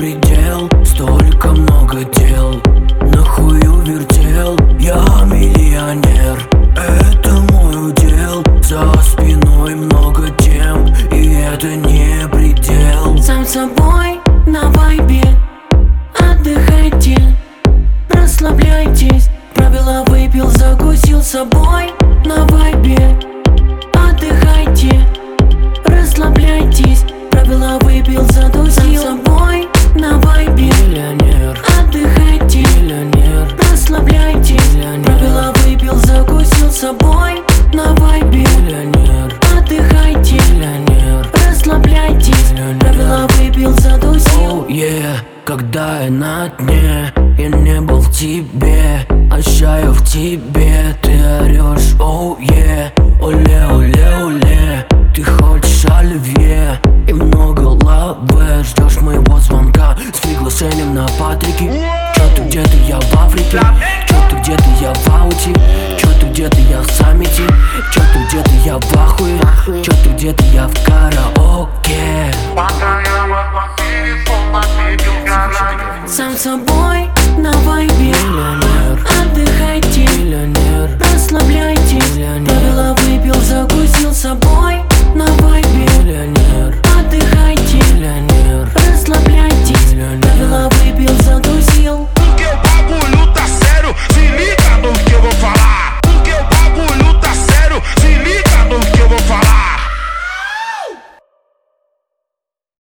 предел, столько много дел. На хую вертел, я миллионер, это мой удел. За спиной много тем, и это не предел. Сам собой на вайбе, отдыхайте, расслабляйтесь. Правила выпил, закусил собой на вайбе. Отдыхайте, расслабляйтесь. Правила выпил, затусил. Сам собой на вайбе, Миллионер, отдыхайте, миллионер, расслабляйтесь. миллионер. Правила выпил, закусил собой на вайбе. миллионер, Отдыхайте, миллионер, расслабляйтесь. миллионер. Правила выпил, затусил. Oh yeah, когда я на дне, я не был в тебе, а ща я в тебе. Ты орешь, oh yeah, оле, оле, оле. Ты хочешь оливье и много лавэ. Ждешь моего звонка с приглашением на Патрике. Чё ты где-то, я в Африке. Чё ты где-то, я в ауте. Чё ты где-то, я в саммите. Чё ты где-то, я в ахуе. Чё ты где-то, я в караоке. Сам собой на вайбе,